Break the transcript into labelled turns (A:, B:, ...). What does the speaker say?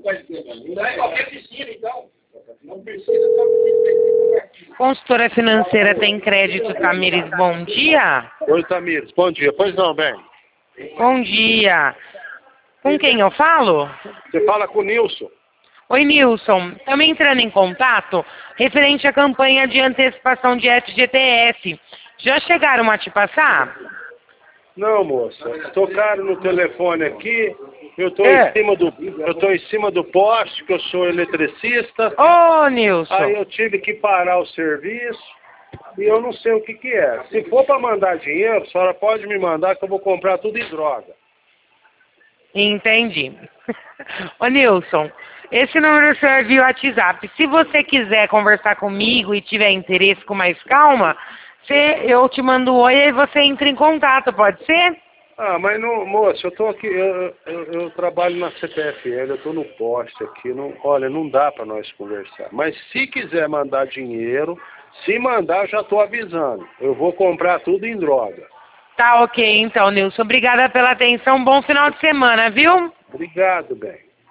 A: Não é qualquer piscina, então. Não precisa estar.
B: Consultora financeira tem crédito, Tamires, bom dia.
C: Oi, Tamires, bom dia. Pois não, bem.
B: Bom dia. Com quem eu falo?
C: Você fala com o Nilson.
B: Oi, Nilson. Estamos entrando em contato referente à campanha de antecipação de FGTS. Já chegaram a te passar?
C: Não, moça. Tocaram no telefone aqui. Eu estou em cima do poste, que eu sou eletricista.
B: Ô, Nilson.
C: Aí eu tive que parar o serviço e eu não sei o que é. Se for para mandar dinheiro, a senhora pode me mandar que eu vou comprar tudo em droga.
B: Entendi. Ô, Nilson, esse número serve via WhatsApp. Se você quiser conversar comigo e tiver interesse com mais calma, eu te mando um oi e você entra em contato, pode ser?
C: Ah, mas não, moça, eu tô aqui, eu trabalho na CPFL, eu tô no poste aqui, olha, não dá para nós conversar. Mas se quiser mandar dinheiro, se mandar, eu já tô avisando. Eu vou comprar tudo em droga.
B: Tá ok, então, Nilson. Obrigada pela atenção. Bom final de semana, viu?
C: Obrigado, bem.